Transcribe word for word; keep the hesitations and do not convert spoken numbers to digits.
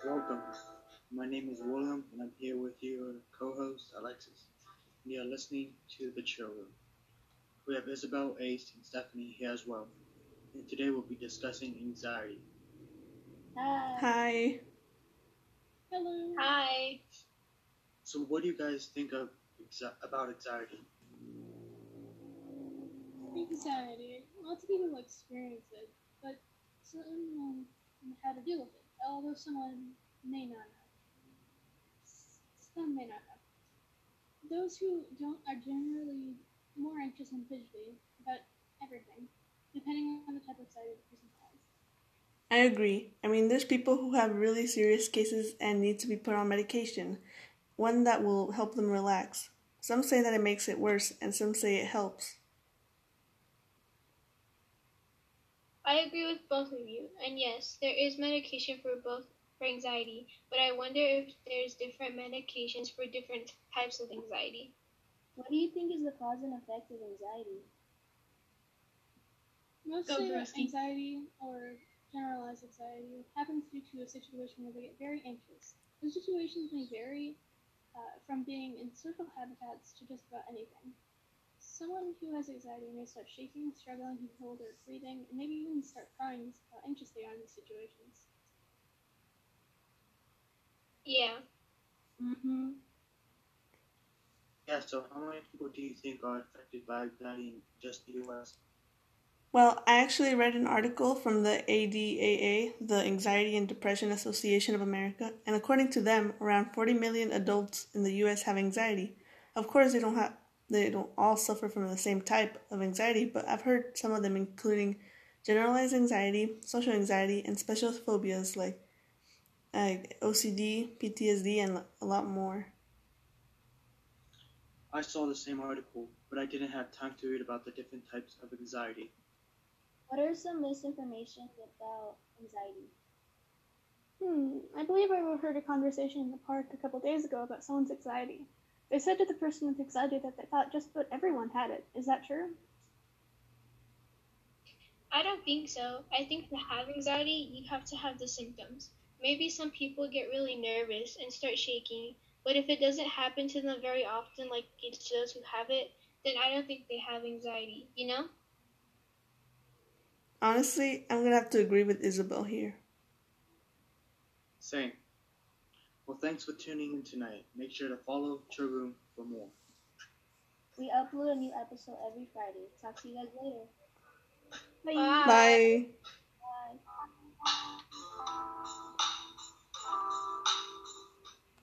Welcome. My name is William, and I'm here with your co-host Alexis. We are listening to the Chill Room. We have Isabel, Ace, and Stephanie here as well. And today we'll be discussing anxiety. Hi. Hi. Hello. Hi. So, what do you guys think of exa- about anxiety? Anxiety. Lots of people experience it, but some know how to deal with it, although someone may not know. Some may not know. Those who don't are generally more anxious and fidgety about everything, depending on the type of anxiety the person has. I agree. I mean, there's people who have really serious cases and need to be put on medication, one that will help them relax. Some say that it makes it worse, and some say it helps. I agree with both of you, and yes, there is medication for both for anxiety, but I wonder if there's different medications for different types of anxiety. What do you think is the cause and effect of anxiety? Most Go, say that Brewski. anxiety or generalized anxiety happens due to a situation where they get very anxious. Those situations may vary uh, from being in social habitats to just about anything. Someone who has anxiety may start shaking, struggling to hold their breathing, and maybe even start crying how anxious they are in these situations. Yeah. Mm-hmm. Yeah, so how many people do you think are affected by anxiety in just the U S? Well, I actually read an article from the A D A A, the Anxiety and Depression Association of America, and according to them, around forty million adults in the U S have anxiety. Of course, they don't have they don't all suffer from the same type of anxiety, but I've heard some of them including generalized anxiety, social anxiety, and special phobias like like O C D, P T S D, and a lot more. I saw the same article, but I didn't have time to read about the different types of anxiety. What are some misinformation about anxiety? Hmm, I believe I overheard a conversation in the park a couple days ago about someone's anxiety. They said to the person with anxiety that they thought just about everyone had it. Is that true? I don't think so. I think to have anxiety, you have to have the symptoms. Maybe some people get really nervous and start shaking, but if it doesn't happen to them very often, like it's to those who have it, then I don't think they have anxiety, you know? Honestly, I'm gonna have to agree with Isabel here. Same. Well, thanks for tuning in tonight. Make sure to follow Chill Room for more. We upload a new episode every Friday. Talk to you guys later. Bye. Bye. Bye.